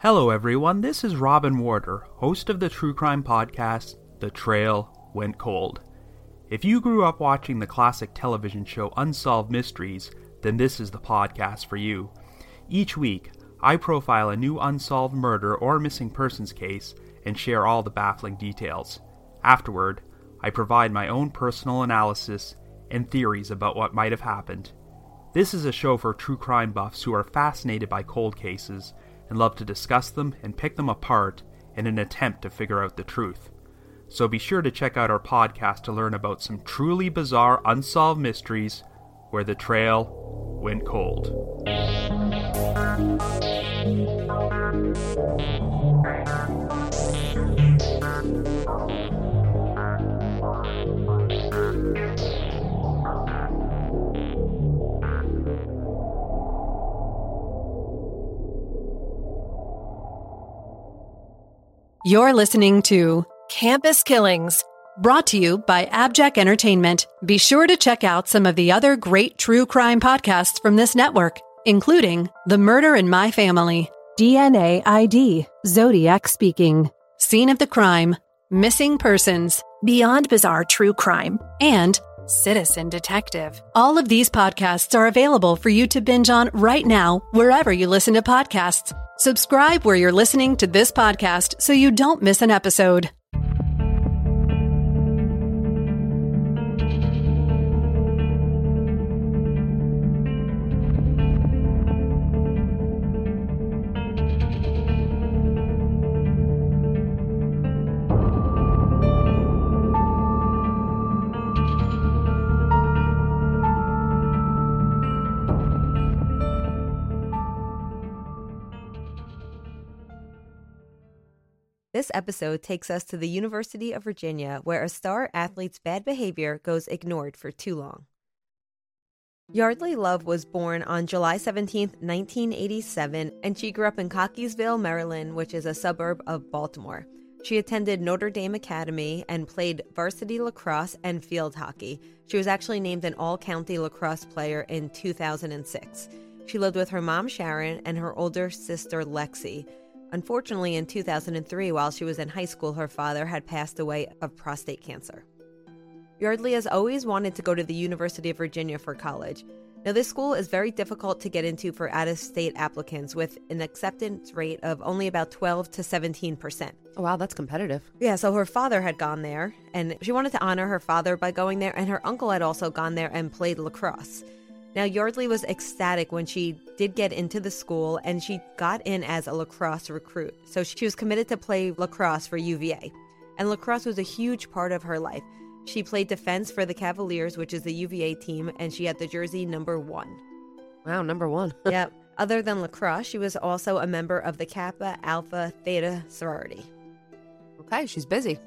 Hello everyone, this is Robin Warder, host of the true crime podcast, The Trail Went Cold. If you grew up watching the classic television show Unsolved Mysteries, then this is the podcast for you. Each week, I profile a new unsolved murder or missing persons case and share all the baffling details. Afterward, I provide my own personal analysis and theories about what might have happened. This is a show for true crime buffs who are fascinated by cold cases and love to discuss them and pick them apart in an attempt to figure out the truth. So be sure to check out our podcast to learn about some truly bizarre unsolved mysteries where the trail went cold. You're listening to Campus Killings, brought to you by Abject Entertainment. Be sure to check out some of the other great true crime podcasts from this network, including The Murder in My Family, DNA ID, Zodiac Speaking, Scene of the Crime, Missing Persons, Beyond Bizarre True Crime, and Citizen Detective. All of these podcasts are available for you to binge on right now, wherever you listen to podcasts. Subscribe where you're listening to this podcast so you don't miss an episode. This episode takes us to the University of Virginia, where a star athlete's bad behavior goes ignored for too long. Yardley Love was born on July 17, 1987, and she grew up in Cockeysville, Maryland, which is a suburb of Baltimore. She attended Notre Dame Academy and played varsity lacrosse and field hockey. She was actually named an all-county lacrosse player in 2006. She lived with her mom, Sharon, and her older sister, Lexi. Unfortunately, in 2003, while she was in high school, her father had passed away of prostate cancer. Yardley has always wanted to go to the University of Virginia for college. Now, this school is very difficult to get into for out-of-state applicants, with an acceptance rate of only about 12 to 17%. Oh, wow, that's competitive. Yeah, so her father had gone there, and she wanted to honor her father by going there, and her uncle had also gone there and played lacrosse. Now, Yardley was ecstatic when she did get into the school, and she got in as a lacrosse recruit. So she was committed to play lacrosse for UVA. And lacrosse was a huge part of her life. She played defense for the Cavaliers, which is the UVA team, and she had the jersey number 1. Wow, number 1. Yep. Other than lacrosse, she was also a member of the Kappa Alpha Theta sorority. Okay, she's busy.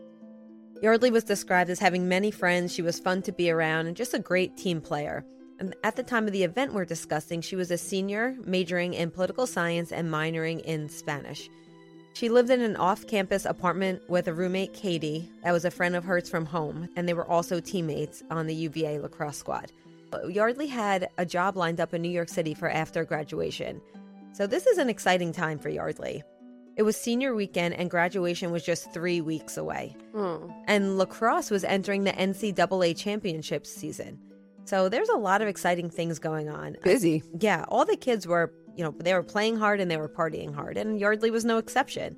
Yardley was described as having many friends. She was fun to be around and just a great team player. And at the time of the event we're discussing, she was a senior, majoring in political science and minoring in Spanish. She lived in an off-campus apartment with a roommate, Katie, that was a friend of hers from home, and they were also teammates on the UVA lacrosse squad. Yardley had a job lined up in New York City for after graduation. So this is an exciting time for Yardley. It was senior weekend, and graduation was just 3 weeks away. And lacrosse was entering the NCAA championship season. So there's a lot of exciting things going on. Busy. Yeah, all the kids were, they were playing hard and they were partying hard, and Yardley was no exception.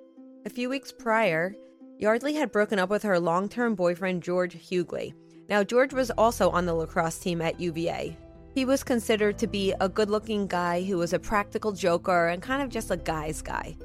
A few weeks prior, Yardley had broken up with her long-term boyfriend, George Hughley. Now, George was also on the lacrosse team at UVA. He was considered to be a good-looking guy who was a practical joker and kind of just a guy's guy.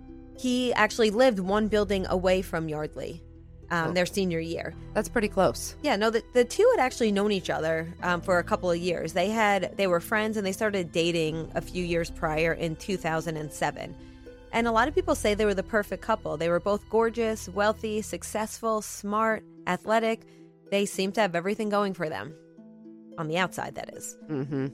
He actually lived one building away from Yardley. Their senior year. That's pretty close. Yeah, no, the two had actually known each other for a couple of years. They were friends, and they started dating a few years prior in 2007. And a lot of people say they were the perfect couple. They were both gorgeous, wealthy, successful, smart, athletic. They seemed to have everything going for them. On the outside, that is. Mm-hmm.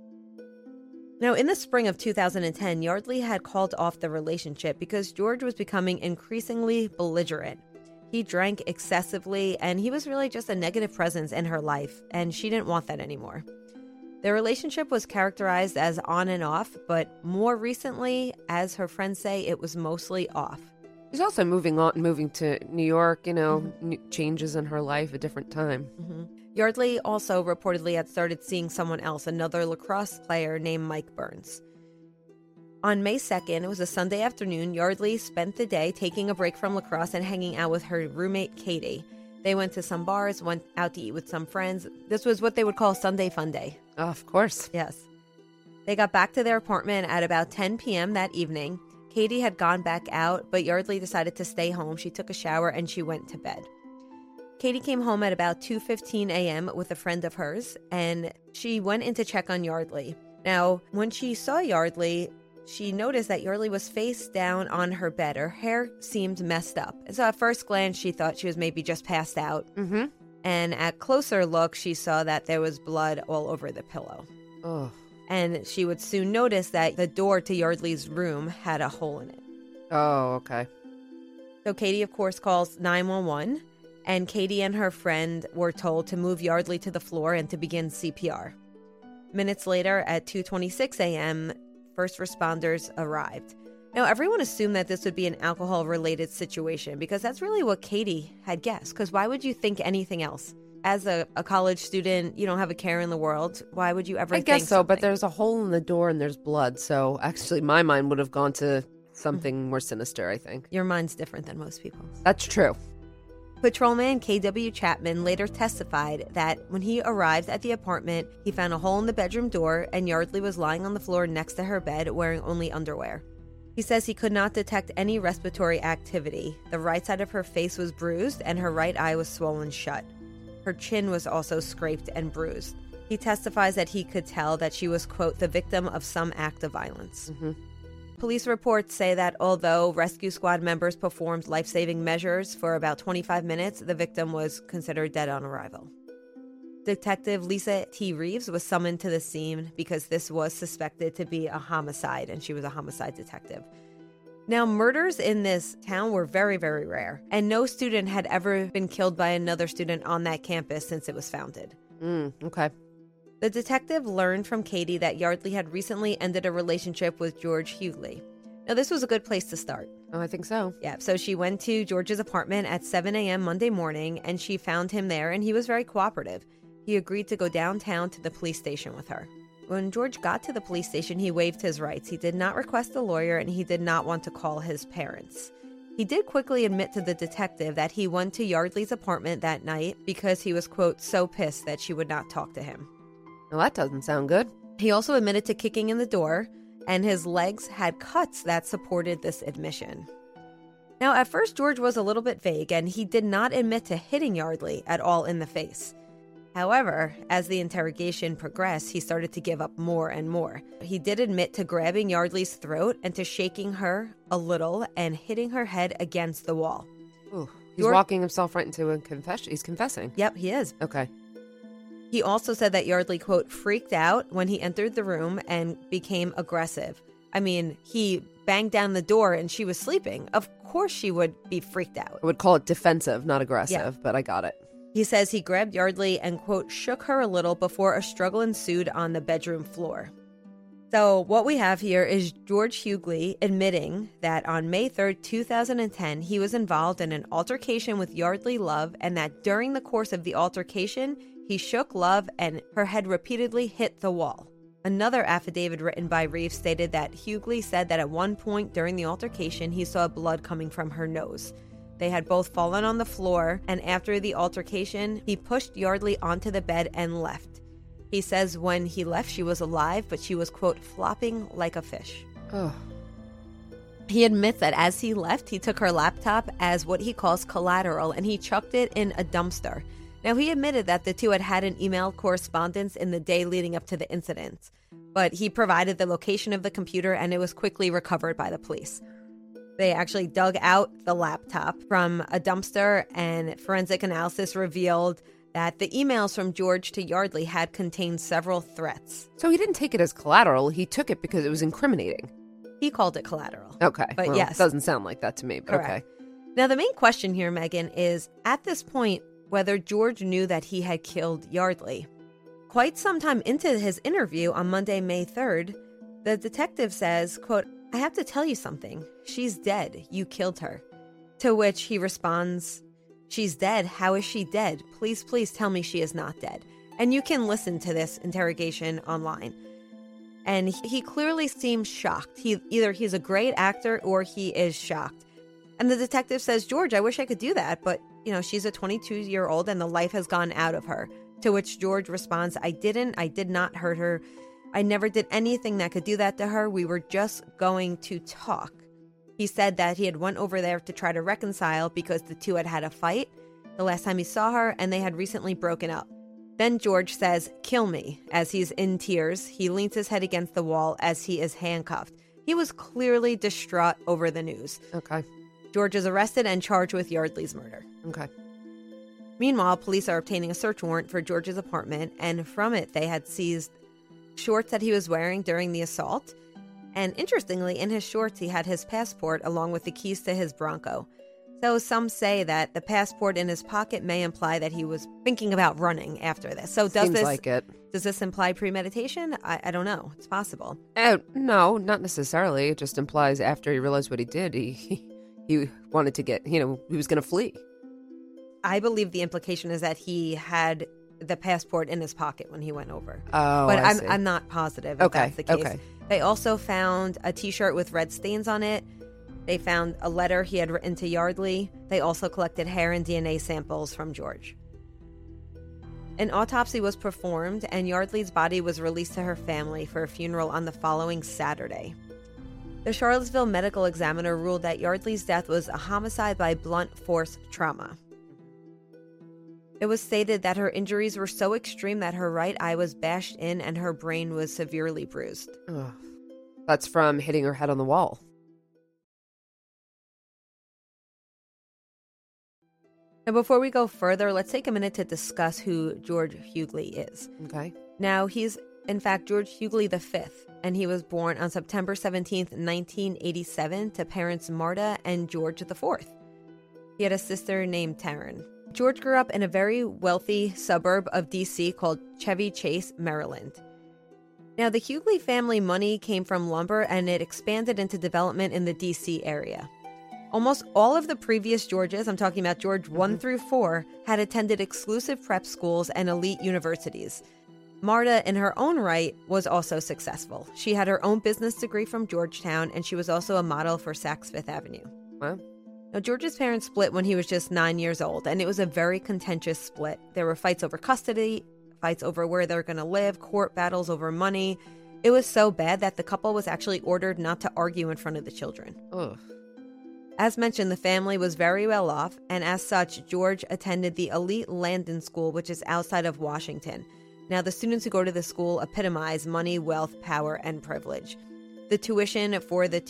Now, in the spring of 2010, Yardley had called off the relationship because George was becoming increasingly belligerent. He drank excessively, and he was really just a negative presence in her life, and she didn't want that anymore. Their relationship was characterized as on and off, but more recently, as her friends say, it was mostly off. She's also moving to New York, changes in her life, a different time. Yardley also reportedly had started seeing someone else, another lacrosse player named Mike Burns. On May 2nd, it was a Sunday afternoon, Yardley spent the day taking a break from lacrosse and hanging out with her roommate, Katie. They went to some bars, went out to eat with some friends. This was what they would call Sunday Fun Day. Oh, of course. Yes. They got back to their apartment at about 10 p.m. that evening. Katie had gone back out, but Yardley decided to stay home. She took a shower and she went to bed. Katie came home at about 2:15 a.m. with a friend of hers, and she went in to check on Yardley. Now, when she saw Yardley, she noticed that Yardley was face down on her bed. Her hair seemed messed up. And so at first glance, she thought she was maybe just passed out. And at closer look, she saw that there was blood all over the pillow. Oh. And she would soon notice that the door to Yardley's room had a hole in it. Oh, okay. So Katie, of course, calls 911, and Katie and her friend were told to move Yardley to the floor and to begin CPR. Minutes later, at 2:26 a.m., first responders arrived. Now, everyone assumed that this would be an alcohol-related situation because that's really what Katie had guessed, because why would you think anything else? As a college student, you don't have a care in the world. Why would you ever think I guess so, something? but there's a hole in the door and there's blood. So actually, my mind would have gone to something more sinister, I think. Your mind's different than most people's. That's true. Patrolman K.W. Chapman later testified that when he arrived at the apartment, he found a hole in the bedroom door and Yardley was lying on the floor next to her bed wearing only underwear. He says he could not detect any respiratory activity. The right side of her face was bruised and her right eye was swollen shut. Her chin was also scraped and bruised. He testifies that he could tell that she was, quote, the victim of some act of violence. Police reports say that although rescue squad members performed life-saving measures for about 25 minutes, the victim was considered dead on arrival. Detective Lisa T. Reeves was summoned to the scene because this was suspected to be a homicide, and she was a homicide detective. Now, murders in this town were very, very rare, and no student had ever been killed by another student on that campus since it was founded. Okay. The detective learned from Katie that Yardley had recently ended a relationship with George Hughley. Now, this was a good place to start. Oh, I think so. Yeah, so she went to George's apartment at 7 a.m. Monday morning, and she found him there, and he was very cooperative. He agreed to go downtown to the police station with her. When George got to the police station, he waived his rights. He did not request a lawyer, and he did not want to call his parents. He did quickly admit to the detective that he went to Yardley's apartment that night because he was, quote, so pissed that she would not talk to him. Well, that doesn't sound good. He also admitted to kicking in the door, and his legs had cuts that supported this admission. Now, at first, George was a little bit vague, and he did not admit to hitting Yardley at all in the face. However, as the interrogation progressed, he started to give up more and more. He did admit to grabbing Yardley's throat and to shaking her a little and hitting her head against the wall. Ooh, he's walking himself right into a confession. He's confessing. Yep, he is. Okay. He also said that Yardley, quote, freaked out when he entered the room and became aggressive. I mean, he banged down the door and she was sleeping. Of course she would be freaked out. I would call it defensive, not aggressive, but I got it. He says he grabbed Yardley and, quote, shook her a little before a struggle ensued on the bedroom floor. So what we have here is George Hughley admitting that on May 3rd, 2010, he was involved in an altercation with Yardley Love, and that during the course of the altercation, he shook Love and her head repeatedly hit the wall. Another affidavit written by Reeves stated that Hughley said that at one point during the altercation, he saw blood coming from her nose. They had both fallen on the floor, and after the altercation, he pushed Yardley onto the bed and left. He says when he left, she was alive, but she was, quote, flopping like a fish. Oh. He admits that as he left, he took her laptop as what he calls collateral, and he chucked it in a dumpster. Now, he admitted that the two had had an email correspondence in the day leading up to the incident, but he provided the location of the computer, and it was quickly recovered by the police. They actually dug out the laptop from a dumpster, and forensic analysis revealed that the emails from George to Yardley had contained several threats. So he didn't take it as collateral. He took it because it was incriminating. He called it collateral. Okay. But well, yes. It doesn't sound like that to me, but Correct. okay. Now, the main question here, Megan, is at this point, whether George knew that he had killed Yardley. Quite some time into his interview on Monday, May 3rd, the detective says, quote, "I have to tell you something. She's dead. You killed her." To which he responds, "She's dead? How is she dead? Please, please tell me she is not dead." And you can listen to this interrogation online. And he clearly seems shocked. Either he's a great actor or he is shocked. And the detective says, "George, I wish I could do that, but, she's a 22-year-old and the life has gone out of her." To which George responds, I did not hurt her. I never did anything that could do that to her. We were just going to talk." He said that he had went over there to try to reconcile because the two had had a fight the last time he saw her and they had recently broken up. Then George says, "Kill me," as he's in tears. He leans his head against the wall as he is handcuffed. He was clearly distraught over the news. Okay. George is arrested and charged with Yardley's murder. Okay. Meanwhile, police are obtaining a search warrant for George's apartment, and from it they had seized shorts that he was wearing during the assault. And interestingly, in his shorts, he had his passport along with the keys to his Bronco. So some say that the passport in his pocket may imply that he was thinking about running after this. So Seems like it. Does this imply premeditation? I don't know. It's possible. No, not necessarily. It just implies after he realized what he did, he wanted to get, he was going to flee. I believe the implication is that he had the passport in his pocket when he went over. Oh, but I see. I'm not positive if that's the case. Okay. They also found a T-shirt with red stains on it. They found a letter he had written to Yardley. They also collected hair and DNA samples from George. An autopsy was performed, and Yardley's body was released to her family for a funeral on the following Saturday. The Charlottesville medical examiner ruled that Yardley's death was a homicide by blunt force trauma. It was stated that her injuries were so extreme that her right eye was bashed in and her brain was severely bruised. Ugh. That's from hitting her head on the wall. Now, before we go further, let's take a minute to discuss who George Hughley is. Okay. Now, he's, in fact, George Hughley V, and he was born on September 17th, 1987, to parents Marta and George IV. He had a sister named Taryn. George grew up in a very wealthy suburb of D.C. called Chevy Chase, Maryland. Now, the Hughley family money came from lumber, and it expanded into development in the D.C. area. Almost all of the previous Georges, I'm talking about George 1 through 4, had attended exclusive prep schools and elite universities. Marta, in her own right, was also successful. She had her own business degree from Georgetown, and she was also a model for Saks Fifth Avenue. Wow. Now, George's parents split when he was just 9 years old, and it was a very contentious split. There were fights over custody, fights over where they're going to live, court battles over money. It was so bad that the couple was actually ordered not to argue in front of the children. Ugh. As mentioned, the family was very well off, and as such, George attended the elite Landon School, which is outside of Washington. Now, the students who go to the school epitomize money, wealth, power, and privilege. The tuition for the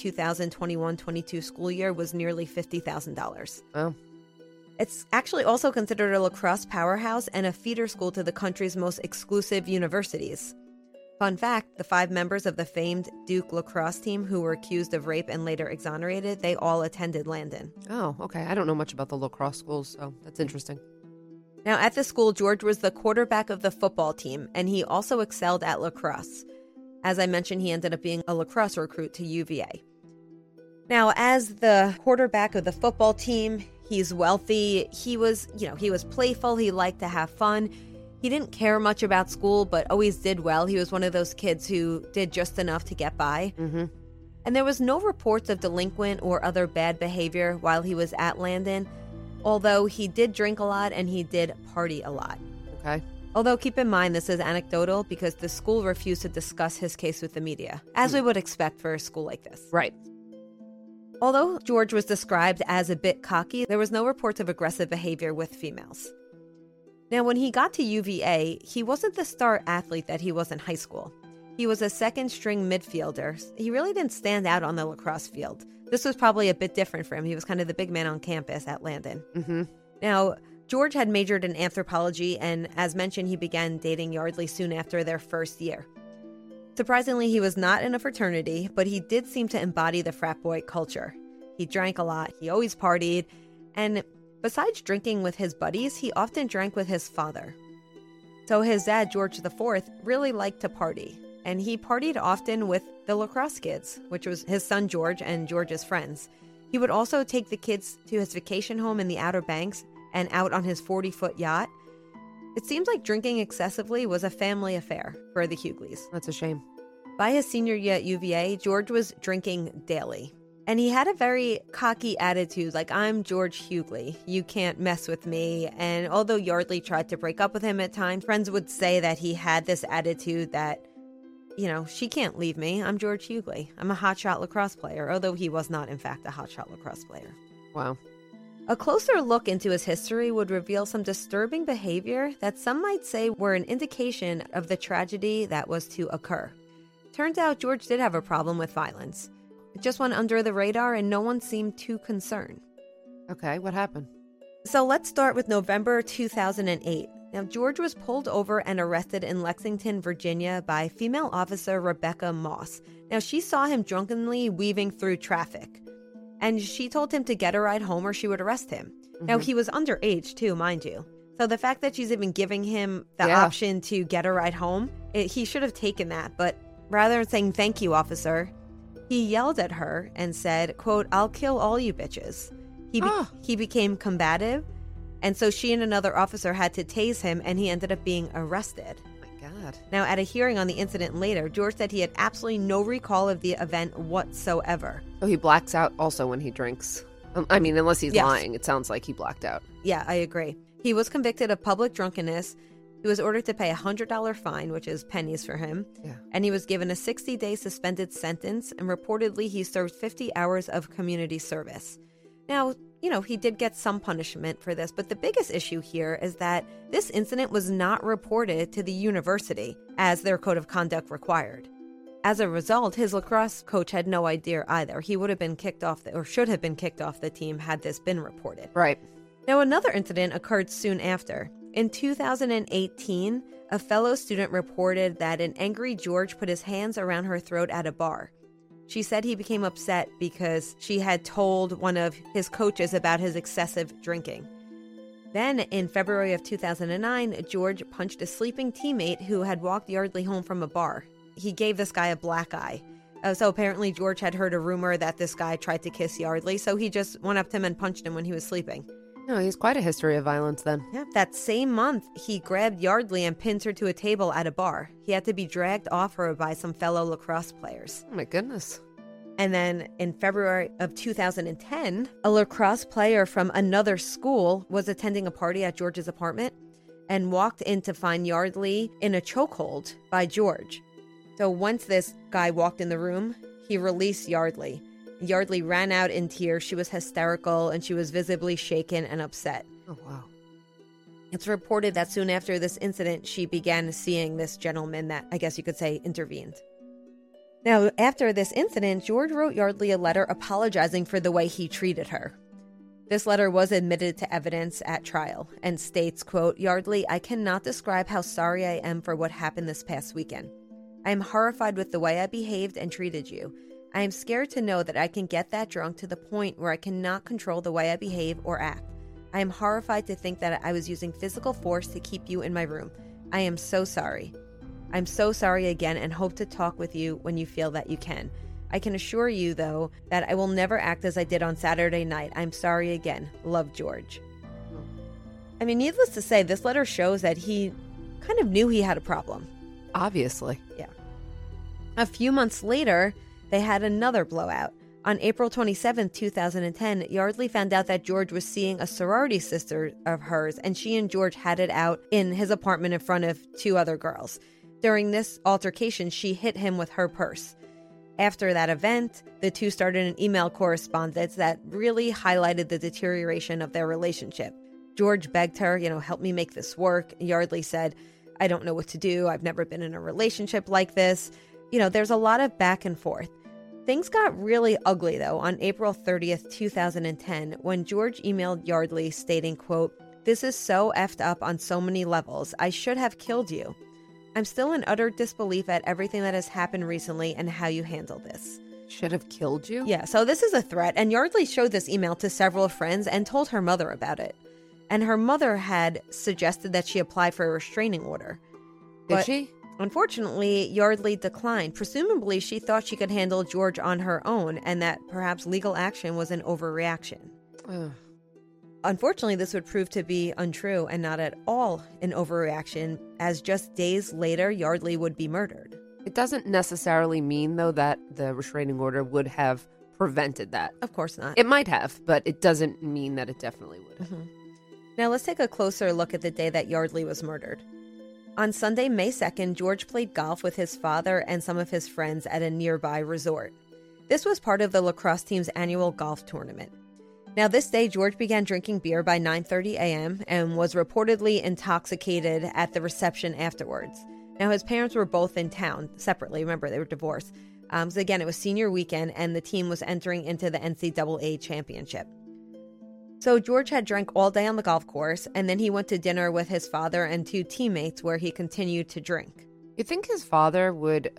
2021-22 school year was nearly $50,000. Oh. It's actually also considered a lacrosse powerhouse and a feeder school to the country's most exclusive universities. Fun fact, the 5 members of the famed Duke lacrosse team who were accused of rape and later exonerated, they all attended Landon. Oh, okay. I don't know much about the lacrosse schools, so that's interesting. Now, at the school, George was the quarterback of the football team, and he also excelled at lacrosse. As I mentioned, he ended up being a lacrosse recruit to UVA. Now, as the quarterback of the football team, he's wealthy. He was playful. He liked to have fun. He didn't care much about school, but always did well. He was one of those kids who did just enough to get by. Mm-hmm. And there was no reports of delinquent or other bad behavior while he was at Landon, although he did drink a lot and he did party a lot. Okay. Although keep in mind this is anecdotal because the school refused to discuss his case with the media, as we would expect for a school like this. Right. Although George was described as a bit cocky, there was no reports of aggressive behavior with females. Now, when he got to UVA, he wasn't the star athlete that he was in high school. He was a second-string midfielder. He really didn't stand out on the lacrosse field. This was probably a bit different for him. He was kind of the big man on campus at Landon. Mm-hmm. Now, George had majored in anthropology, and as mentioned, he began dating Yardley soon after their first year. Surprisingly, he was not in a fraternity, but he did seem to embody the frat boy culture. He drank a lot, he always partied, and besides drinking with his buddies, he often drank with his father. So his dad, George IV, really liked to party. And he partied often with the lacrosse kids, which was his son George and George's friends. He would also take the kids to his vacation home in the Outer Banks and out on his 40-foot yacht. It seems like drinking excessively was a family affair for the Hugleys. That's a shame. By his senior year at UVA, George was drinking daily. And he had a very cocky attitude, like, I'm George Hughley. You can't mess with me. And although Yardley tried to break up with him at times, friends would say that he had this attitude that, she can't leave me. I'm George Hughley. I'm a hotshot lacrosse player, although he was not, in fact, a hotshot lacrosse player. Wow. A closer look into his history would reveal some disturbing behavior that some might say were an indication of the tragedy that was to occur. Turns out George did have a problem with violence. It just went under the radar and no one seemed too concerned. Okay, what happened? So let's start with November 2008. Now, George was pulled over and arrested in Lexington, Virginia by female officer Rebecca Moss. Now, she saw him drunkenly weaving through traffic, and she told him to get a ride home or she would arrest him. Mm-hmm. Now, he was underage too, mind you. So the fact that she's even giving him the option to get a ride home, he should have taken that. But rather than saying, "Thank you, officer," he yelled at her and said, quote, "I'll kill all you bitches." He became combative, and so she and another officer had to tase him, and he ended up being arrested. Oh my God. Now, at a hearing on the incident later, George said he had absolutely no recall of the event whatsoever. So he blacks out also when he drinks. Unless he's lying, it sounds like he blacked out. Yeah, I agree. He was convicted of public drunkenness. He was ordered to pay a $100 fine, which is pennies for him. Yeah. And he was given a 60-day suspended sentence, and reportedly he served 50 hours of community service. Now, he did get some punishment for this, but the biggest issue here is that this incident was not reported to the university as their code of conduct required. As a result, his lacrosse coach had no idea either. He would have been kicked off or should have been kicked off the team had this been reported. Right. Now, another incident occurred soon after. In 2018, a fellow student reported that an angry George put his hands around her throat at a bar. She said he became upset because she had told one of his coaches about his excessive drinking. Then, in February of 2009, George punched a sleeping teammate who had walked Yardley home from a bar. He gave this guy a black eye. So apparently George had heard a rumor that this guy tried to kiss Yardley, so he just went up to him and punched him when he was sleeping. No, he's quite a history of violence then. Yeah, that same month, he grabbed Yardley and pinned her to a table at a bar. He had to be dragged off her by some fellow lacrosse players. Oh my goodness. And then in February of 2010, a lacrosse player from another school was attending a party at George's apartment and walked in to find Yardley in a chokehold by George. So once this guy walked in the room, he released Yardley. Yardley ran out in tears. She was hysterical and she was visibly shaken and upset. Oh, wow. It's reported that soon after this incident, she began seeing this gentleman that, I guess you could say, intervened. Now, after this incident, George wrote Yardley a letter apologizing for the way he treated her. This letter was admitted to evidence at trial and states, quote, "Yardley, I cannot describe how sorry I am for what happened this past weekend. I am horrified with the way I behaved and treated you. I am scared to know that I can get that drunk to the point where I cannot control the way I behave or act. I am horrified to think that I was using physical force to keep you in my room. I am so sorry. I'm so sorry again and hope to talk with you when you feel that you can. I can assure you, though, that I will never act as I did on Saturday night. I'm sorry again. Love, George." I mean, needless to say, this letter shows that he kind of knew he had a problem. Obviously. Yeah. A few months later, they had another blowout. On April 27, 2010, Yardley found out that George was seeing a sorority sister of hers, and she and George had it out in his apartment in front of two other girls. During this altercation, she hit him with her purse. After that event, the two started an email correspondence that really highlighted the deterioration of their relationship. George begged her, help me make this work. Yardley said, I don't know what to do. I've never been in a relationship like this. There's a lot of back and forth. Things got really ugly, though, on April 30th, 2010, when George emailed Yardley stating, quote, "This is so effed up on so many levels. I should have killed you. I'm still in utter disbelief at everything that has happened recently and how you handle this." Should have killed you? Yeah, so this is a threat, and Yardley showed this email to several friends and told her mother about it. And her mother had suggested that she apply for a restraining order. But she? unfortunately, Yardley declined. Presumably, she thought she could handle George on her own and that perhaps legal action was an overreaction. Ugh. Unfortunately, this would prove to be untrue and not at all an overreaction, as just days later, Yardley would be murdered. It doesn't necessarily mean, though, that the restraining order would have prevented that. Of course not. It might have, but it doesn't mean that it definitely would have. Now let's take a closer look at the day that Yardley was murdered. On Sunday, May 2nd, George played golf with his father and some of his friends at a nearby resort. This was part of the lacrosse team's annual golf tournament. Now, this day, George began drinking beer by 9:30 a.m. and was reportedly intoxicated at the reception afterwards. Now, his parents were both in town separately. Remember, they were divorced. So again, it was senior weekend, and the team was entering into the NCAA championship. So George had drank all day on the golf course, and then he went to dinner with his father and two teammates where he continued to drink. You think his father would,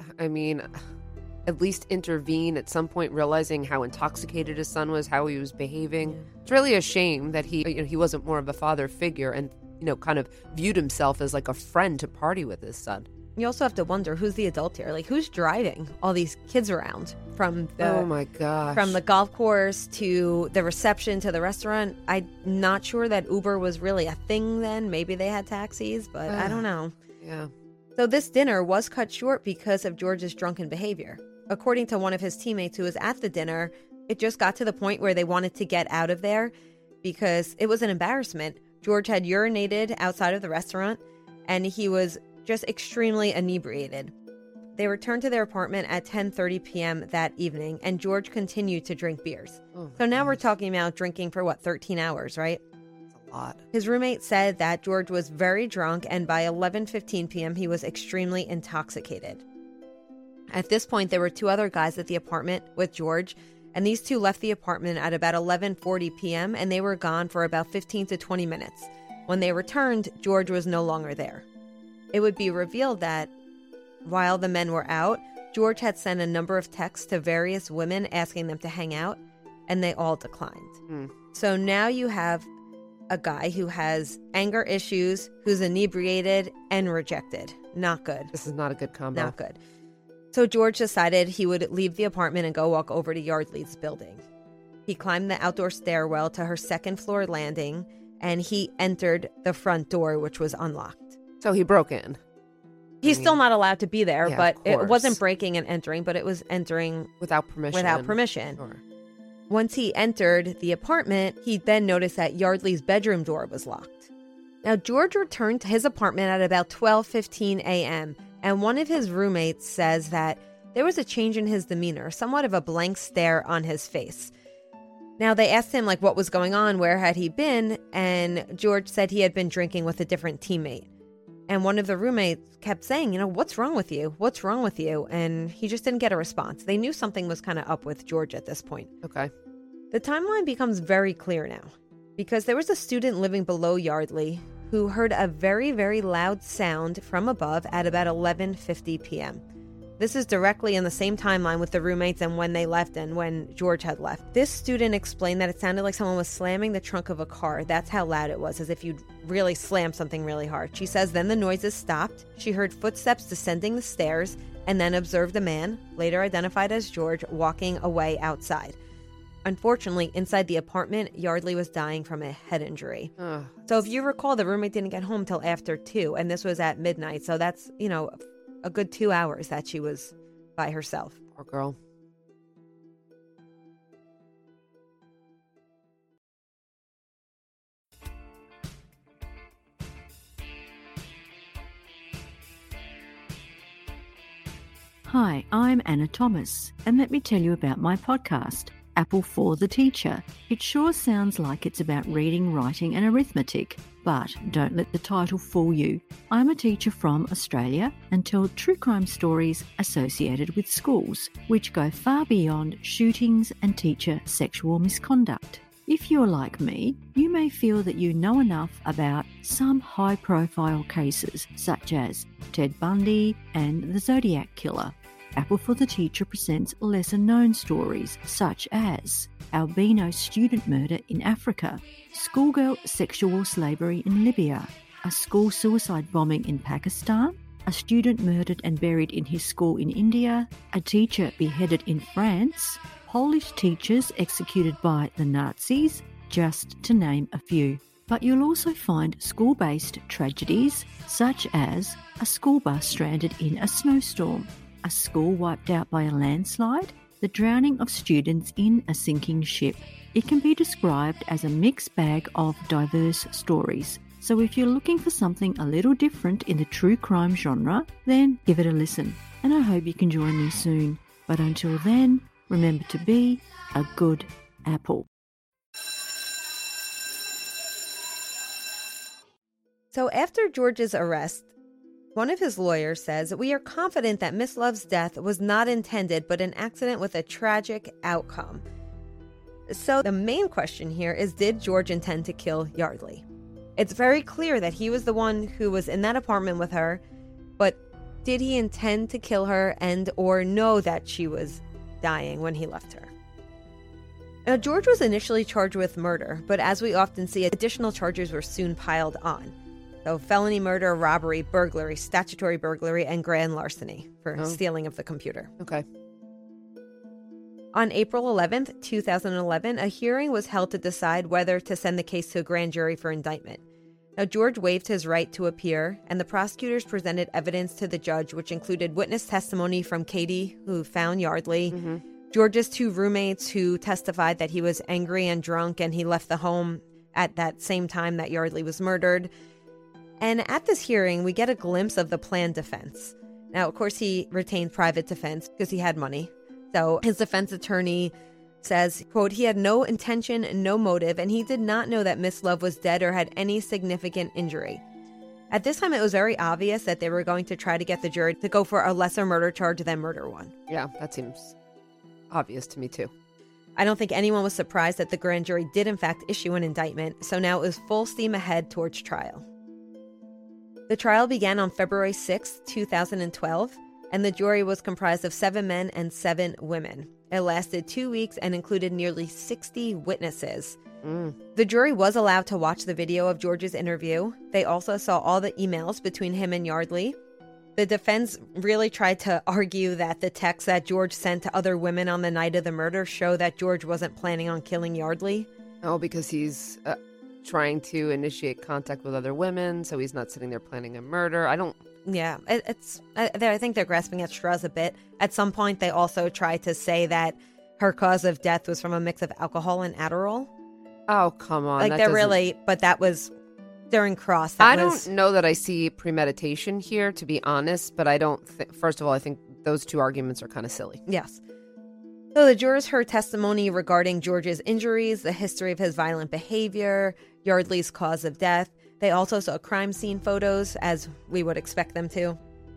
at least intervene at some point, realizing how intoxicated his son was, how he was behaving? Yeah. It's really a shame that he wasn't more of a father figure and, kind of viewed himself as like a friend to party with his son. You also have to wonder, who's the adult here? Like, who's driving all these kids around from oh my gosh, from the golf course to the reception to the restaurant? I'm not sure that Uber was really a thing then. Maybe they had taxis, but I don't know. Yeah. So this dinner was cut short because of George's drunken behavior. According to one of his teammates who was at the dinner, it just got to the point where they wanted to get out of there because it was an embarrassment. George had urinated outside of the restaurant, and he was just extremely inebriated. They returned to their apartment at 10:30 p.m. that evening, and George continued to drink beers. So now we're talking about drinking for 13 hours, right? That's a lot. His roommate said that George was very drunk, and by 11:15 p.m. he was extremely intoxicated. At this point, there were two other guys at the apartment with George, and these two left the apartment at about 11:40 p.m., and they were gone for about 15 to 20 minutes. When they returned, George was no longer there. It would be revealed that while the men were out, George had sent a number of texts to various women asking them to hang out, and they all declined. So now you have a guy who has anger issues, who's inebriated, and rejected. Not good. This is not a good combo. Not good. So George decided he would leave the apartment and go walk over to Yardley's building. He climbed the outdoor stairwell to her second floor landing, and he entered the front door, which was unlocked. So he broke in. He's still not allowed to be there, yeah, but it wasn't breaking and entering, but it was entering without permission. Sure. Once he entered the apartment, he then noticed that Yardley's bedroom door was locked. Now, George returned to his apartment at about 12:15 a.m., and one of his roommates says that there was a change in his demeanor, somewhat of a blank stare on his face. Now, they asked him, what was going on, where had he been, and George said he had been drinking with a different teammate. And one of the roommates kept saying, what's wrong with you? What's wrong with you? And he just didn't get a response. They knew something was kind of up with George at this point. Okay. The timeline becomes very clear now, because there was a student living below Yardley who heard a very, very loud sound from above at about 11:50 p.m. This is directly in the same timeline with the roommates and when they left and when George had left. This student explained that it sounded like someone was slamming the trunk of a car. That's how loud it was, as if you'd really slammed something really hard. She says then the noises stopped. She heard footsteps descending the stairs and then observed a man, later identified as George, walking away outside. Unfortunately, inside the apartment, Yardley was dying from a head injury. So if you recall, the roommate didn't get home till after 2, and this was at midnight. So that's, a good 2 hours that she was by herself. Poor girl. Hi, I'm Anna Thomas, and let me tell you about my podcast, Apple for the Teacher. It sure sounds like it's about reading, writing and arithmetic, but don't let the title fool you. I'm a teacher from Australia and tell true crime stories associated with schools, which go far beyond shootings and teacher sexual misconduct. If you're like me, you may feel that you know enough about some high-profile cases, such as Ted Bundy and the Zodiac Killer. Apple for the Teacher presents lesser-known stories such as albino student murder in Africa, schoolgirl sexual slavery in Libya, a school suicide bombing in Pakistan, a student murdered and buried in his school in India, a teacher beheaded in France, Polish teachers executed by the Nazis, just to name a few. But you'll also find school-based tragedies such as a school bus stranded in a snowstorm, a school wiped out by a landslide, the drowning of students in a sinking ship. It can be described as a mixed bag of diverse stories. So if you're looking for something a little different in the true crime genre, then give it a listen. And I hope you can join me soon. But until then, remember to be a good apple. So after George's arrest, one of his lawyers says, "We are confident that Miss Love's death was not intended but an accident with a tragic outcome." So the main question here is, did George intend to kill Yardley? It's very clear that he was the one who was in that apartment with her, but did he intend to kill her and or know that she was dying when he left her? Now, George was initially charged with murder, but as we often see, additional charges were soon piled on. So felony murder, robbery, burglary, statutory burglary, and grand larceny for stealing of the computer. Okay. On April 11th, 2011, a hearing was held to decide whether to send the case to a grand jury for indictment. Now, George waived his right to appear, and the prosecutors presented evidence to the judge, which included witness testimony from Katie, who found Yardley, George's two roommates who testified that he was angry and drunk and he left the home at that same time that Yardley was murdered. And at this hearing, we get a glimpse of the planned defense. Now, of course, he retained private defense because he had money. So his defense attorney says, quote, "He had no intention, no motive, and he did not know that Miss Love was dead or had any significant injury." At this time, it was very obvious that they were going to try to get the jury to go for a lesser murder charge than murder one. Yeah, that seems obvious to me, too. I don't think anyone was surprised that the grand jury did, in fact, issue an indictment, so now it was full steam ahead towards trial. The trial began on February 6, 2012, and the jury was comprised of 7 men and 7 women. It lasted 2 weeks and included nearly 60 witnesses. The jury was allowed to watch the video of George's interview. They also saw all the emails between him and Yardley. The defense really tried to argue that the texts that George sent to other women on the night of the murder show that George wasn't planning on killing Yardley. Oh, because he's trying to initiate contact with other women, so he's not sitting there planning a murder. I think they're grasping at straws a bit. At some point, they also tried to say that her cause of death was from a mix of alcohol and Adderall. Oh, come on. But that was during cross. Don't know that I see premeditation here, to be honest, but I don't first of all, I think those two arguments are kind of silly. Yes. So the jurors heard testimony regarding George's injuries, the history of his violent behavior, Yardley's cause of death. They also saw crime scene photos, as we would expect them to.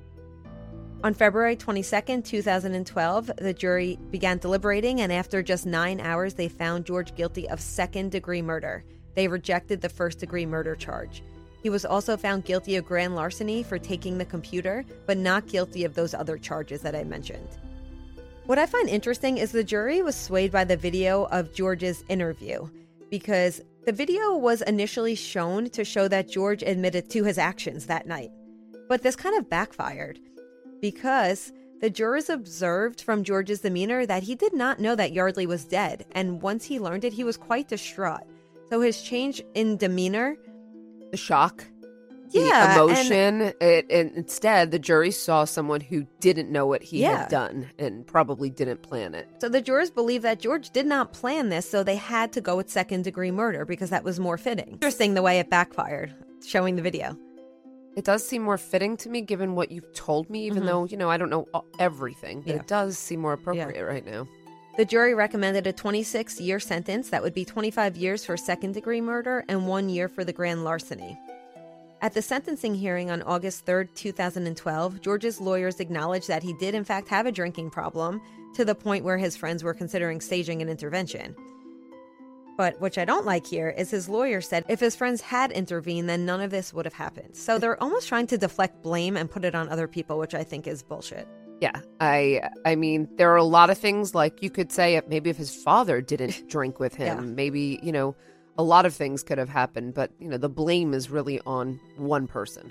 On February 22nd, 2012, the jury began deliberating, and after just 9 hours, they found George guilty of second-degree murder. They rejected the first-degree murder charge. He was also found guilty of grand larceny for taking the computer, but not guilty of those other charges that I mentioned. What I find interesting is the jury was swayed by the video of George's interview, because the video was initially shown to show that George admitted to his actions that night. But this kind of backfired, because the jurors observed from George's demeanor that he did not know that Yardley was dead, and once he learned it, he was quite distraught. So his change in demeanor... The shock. The emotion. And instead, the jury saw someone who didn't know what he had done and probably didn't plan it. So the jurors believe that George did not plan this, so they had to go with second-degree murder because that was more fitting. Interesting the way it backfired, showing the video. It does seem more fitting to me, given what you've told me, even though, I don't know everything. But it does seem more appropriate right now. The jury recommended a 26-year sentence that would be 25 years for second-degree murder and 1 year for the grand larceny. At the sentencing hearing on August 3rd, 2012, George's lawyers acknowledged that he did in fact have a drinking problem, to the point where his friends were considering staging an intervention. But what I don't like here is his lawyer said if his friends had intervened, then none of this would have happened. So they're almost trying to deflect blame and put it on other people, which I think is bullshit. Yeah, I mean, there are a lot of things, like you could say maybe if his father didn't drink with him, maybe, a lot of things could have happened, but, the blame is really on one person.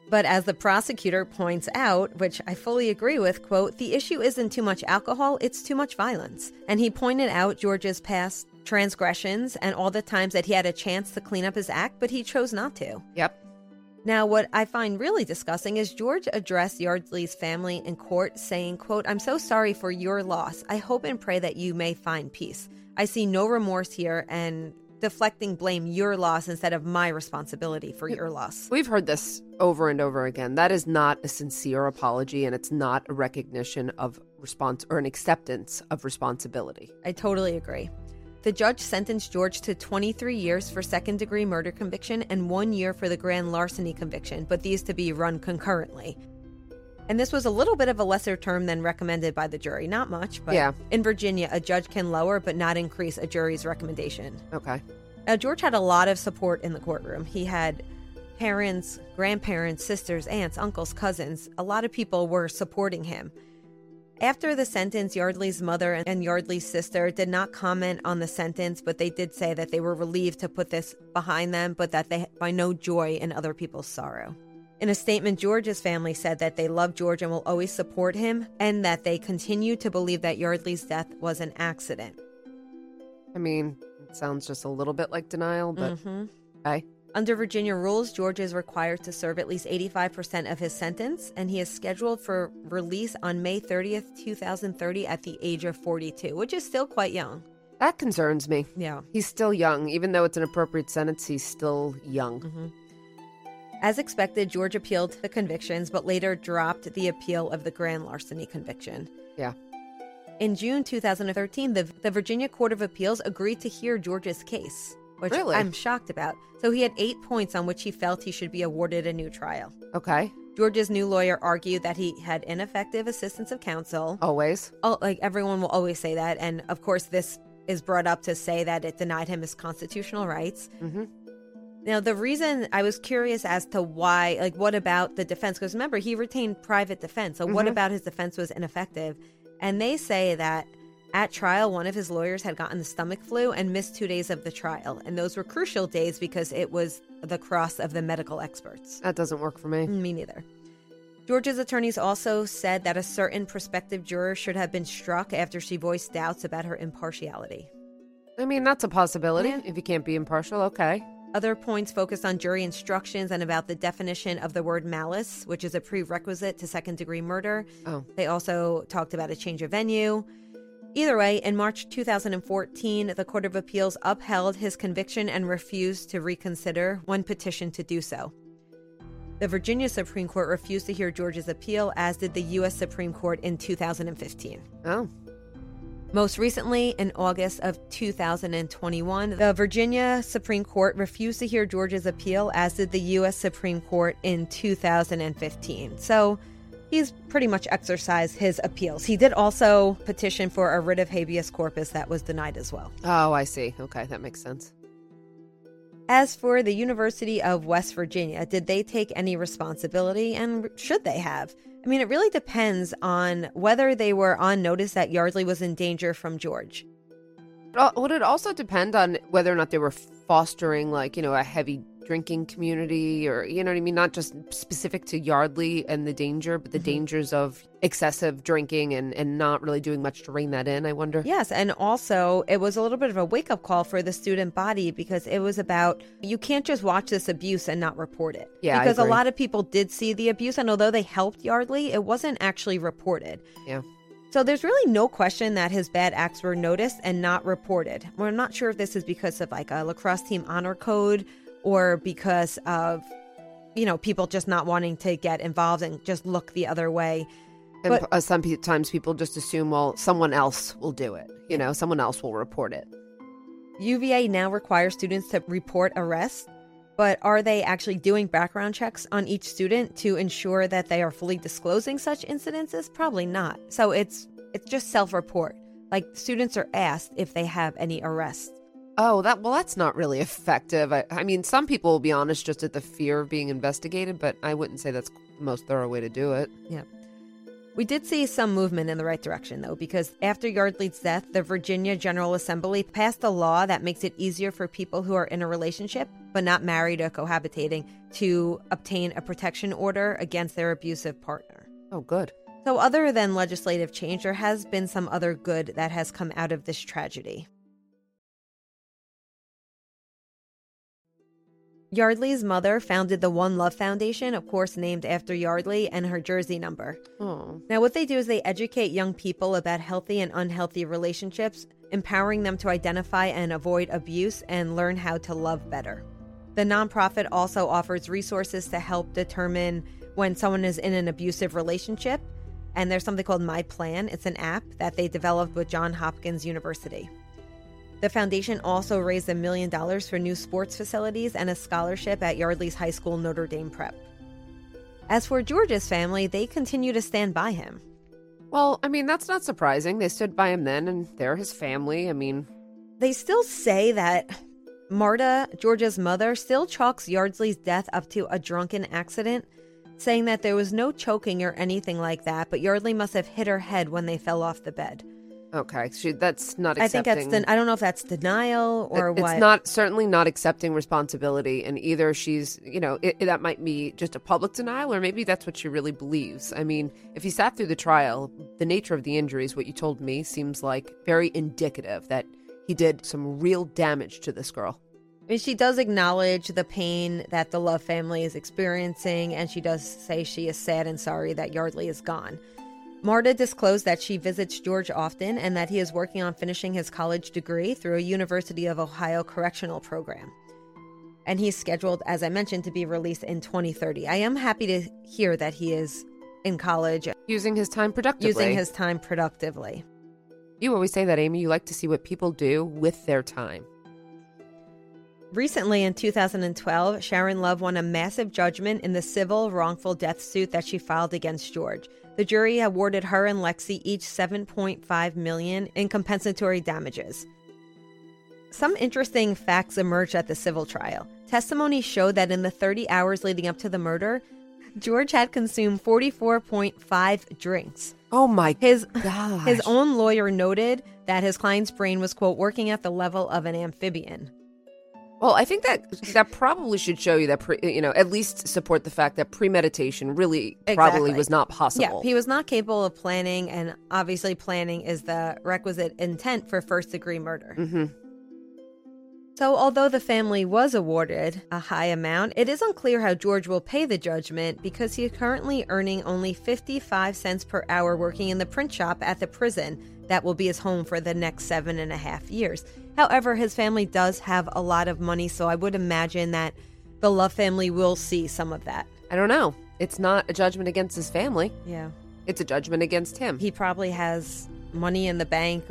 But as the prosecutor points out, which I fully agree with, quote, the issue isn't too much alcohol, it's too much violence. And he pointed out George's past transgressions and all the times that he had a chance to clean up his act, but he chose not to. Yep. Now, what I find really disgusting is George addressed Yardley's family in court saying, quote, I'm so sorry for your loss. I hope and pray that you may find peace. I see no remorse here, and deflecting blame your loss instead of my responsibility for your loss. We've heard this over and over again. That is not a sincere apology, and it's not a recognition of response or an acceptance of responsibility. I totally agree. The judge sentenced George to 23 years for second-degree murder conviction and 1 year for the grand larceny conviction, but these to be run concurrently. And this was a little bit of a lesser term than recommended by the jury. Not much, but yeah. In Virginia, a judge can lower but not increase a jury's recommendation. Okay. Now, George had a lot of support in the courtroom. He had parents, grandparents, sisters, aunts, uncles, cousins. A lot of people were supporting him. After the sentence, Yardley's mother and Yardley's sister did not comment on the sentence, but they did say that they were relieved to put this behind them, but that they find no joy in other people's sorrow. In a statement, George's family said that they love George and will always support him, and that they continue to believe that Yardley's death was an accident. I mean, it sounds just a little bit like denial, but okay. Under Virginia rules, George is required to serve at least 85% of his sentence, and he is scheduled for release on May 30th, 2030 at the age of 42, which is still quite young. That concerns me. Yeah. He's still young. Even though it's an appropriate sentence, he's still young. As expected, George appealed the convictions, but later dropped the appeal of the grand larceny conviction. Yeah. In June 2013, the Virginia Court of Appeals agreed to hear George's case, which Really? I'm shocked about. So he had 8 points on which he felt he should be awarded a new trial. Okay. George's new lawyer argued that he had ineffective assistance of counsel. Always. Oh, like everyone will always say that. And of course, this is brought up to say that it denied him his constitutional rights. Now, the reason I was curious as to why, like, what about the defense? Because remember, he retained private defense. So what about his defense was ineffective? And they say that at trial, one of his lawyers had gotten the stomach flu and missed 2 days of the trial. And those were crucial days because it was the cross of the medical experts. That doesn't work for me. Me neither. George's attorneys also said that a certain prospective juror should have been struck after she voiced doubts about her impartiality. I mean, that's a possibility. Yeah. If you can't be impartial, okay. Other points focused on jury instructions and about the definition of the word malice, which is a prerequisite to second-degree murder. Oh. They also talked about a change of venue. Either way, in March 2014, the Court of Appeals upheld his conviction and refused to reconsider when petitioned to do so. The Virginia Supreme Court refused to hear George's appeal, as did the U.S. Supreme Court in 2015. Oh. Most recently, in August of 2021, the Virginia Supreme Court refused to hear George's appeal, as did the U.S. Supreme Court in 2015. So he's pretty much exercised his appeals. He did also petition for a writ of habeas corpus that was denied as well. Oh, I see. Okay, that makes sense. As for the University of West Virginia, did they take any responsibility, and should they have? I mean, it really depends on whether they were on notice that Yardley was in danger from George. Would it also depend on whether or not they were fostering, like, you know, a heavy drinking community, or, you know what I mean? Not just specific to Yardley and the danger, but the dangers of excessive drinking and not really doing much to rein that in, I wonder. Yes, and also it was a little bit of a wake-up call for the student body, because it was about, you can't just watch this abuse and not report it. Yeah, because I a agree. lot of people did see the abuse, and although they helped Yardley, it wasn't actually reported. Yeah. So there's really no question that his bad acts were noticed and not reported. We're not sure if this is because of like a lacrosse team honor code, or because of, you know, people just not wanting to get involved and just look the other way. And But sometimes people just assume, well, someone else will do it. You know, someone else will report it. UVA now requires students to report arrests, but are they actually doing background checks on each student to ensure that they are fully disclosing such incidences? Probably not. So it's just self-report. Like, students are asked if they have any arrests. Oh, that's not really effective. I mean, some people will be honest just at the fear of being investigated, but I wouldn't say that's the most thorough way to do it. Yeah. We did see some movement in the right direction, though, because after Yardley's death, the Virginia General Assembly passed a law that makes it easier for people who are in a relationship, but not married or cohabitating, to obtain a protection order against their abusive partner. Oh, good. So other than legislative change, there has been some other good that has come out of this tragedy. Yardley's mother founded the One Love Foundation, of course named after Yardley and her jersey number. Oh. Now what they do is they educate young people about healthy and unhealthy relationships, empowering them to identify and avoid abuse and learn how to love better. The nonprofit also offers resources to help determine when someone is in an abusive relationship, and there's something called My Plan. It's an app that they developed with Johns Hopkins University. The foundation also raised $1 million for new sports facilities and a scholarship at Yardley's high school, Notre Dame Prep. As for George's family, they continue to stand by him. Well, I mean, that's not surprising. They stood by him then, and they're his family. I mean, they still say that Marta, George's mother, still chalks Yardley's death up to a drunken accident, saying that there was no choking or anything like that, but Yardley must have hit her head when they fell off the bed. Okay, that's not accepting. I think I don't know if that's denial or what. It's certainly not accepting responsibility, and either she's, that might be just a public denial, or maybe that's what she really believes. I mean, if he sat through the trial, the nature of the injuries, what you told me, seems like very indicative that he did some real damage to this girl. I mean, she does acknowledge the pain that the Love family is experiencing, and she does say she is sad and sorry that Yardley is gone. Marta disclosed that she visits George often and that he is working on finishing his college degree through a University of Ohio correctional program. And he's scheduled, as I mentioned, to be released in 2030. I am happy to hear that he is in college. Using his time productively. You always say that, Amy. You like to see what people do with their time. Recently, in 2012, Sharon Love won a massive judgment in the civil wrongful death suit that she filed against George. The jury awarded her and Lexi each $7.5 million in compensatory damages. Some interesting facts emerged at the civil trial. Testimony showed that in the 30 hours leading up to the murder, George had consumed 44.5 drinks. Oh my gosh. His own lawyer noted that his client's brain was, quote, working at the level of an amphibian. Well, I think that probably should show you that, at least support the fact that premeditation really probably was not possible. Yeah, he was not capable of planning, and obviously planning is the requisite intent for first-degree murder. Mm-hmm. So although the family was awarded a high amount, it is unclear how George will pay the judgment because he is currently earning only 55 cents per hour working in the print shop at the prison that will be his home for the next 7.5 years. However, his family does have a lot of money, so I would imagine that the Love family will see some of that. I don't know. It's not a judgment against his family. Yeah. It's a judgment against him. He probably has money in the bank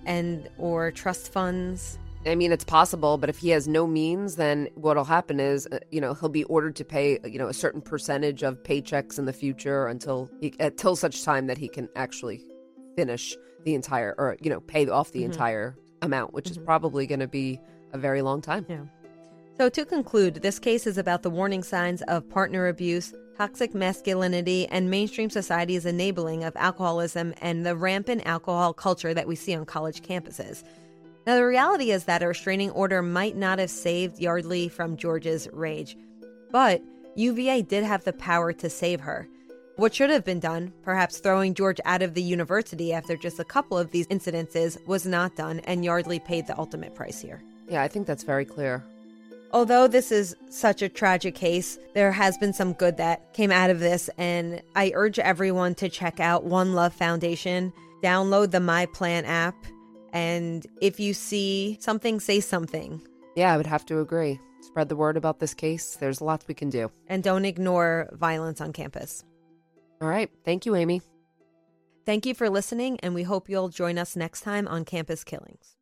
or trust funds. I mean, it's possible, but if he has no means, then what'll happen is, he'll be ordered to pay, a certain percentage of paychecks in the future until such time that he can actually finish the entire, or, pay off the entire amount, which is probably going to be a very long time. Yeah. So to conclude, this case is about the warning signs of partner abuse, toxic masculinity, and mainstream society's enabling of alcoholism and the rampant alcohol culture that we see on college campuses. Now, the reality is that a restraining order might not have saved Yardley from George's rage, but UVA did have the power to save her. What should have been done, perhaps throwing George out of the university after just a couple of these incidences, was not done, and Yardley paid the ultimate price here. Yeah, I think that's very clear. Although this is such a tragic case, there has been some good that came out of this, and I urge everyone to check out One Love Foundation, download the My Plan app, and if you see something, say something. Yeah, I would have to agree. Spread the word about this case. There's lots we can do. And don't ignore violence on campus. All right. Thank you, Amy. Thank you for listening, and we hope you'll join us next time on Campus Killings.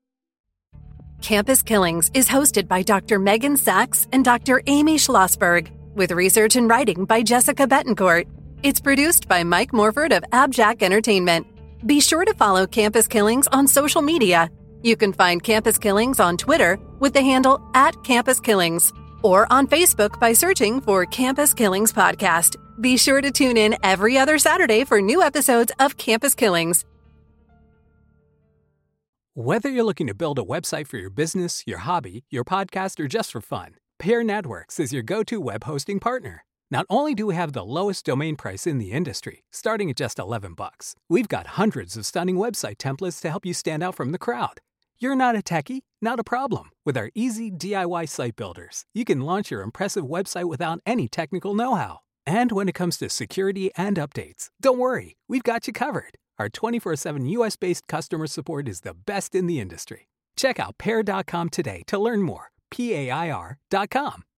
Campus Killings is hosted by Dr. Megan Sachs and Dr. Amy Schlossberg, with research and writing by Jessica Betancourt. It's produced by Mike Morford of Abjack Entertainment. Be sure to follow Campus Killings on social media. You can find Campus Killings on Twitter with the handle @CampusKillings or on Facebook by searching for Campus Killings Podcast. Be sure to tune in every other Saturday for new episodes of Campus Killings. Whether you're looking to build a website for your business, your hobby, your podcast, or just for fun, Pair Networks is your go-to web hosting partner. Not only do we have the lowest domain price in the industry, starting at just $11, we've got hundreds of stunning website templates to help you stand out from the crowd. You're not a techie? Not a problem. With our easy DIY site builders, you can launch your impressive website without any technical know-how. And when it comes to security and updates, don't worry, we've got you covered. Our 24/7 US-based customer support is the best in the industry. Check out Pair.com today to learn more. PAIR.com.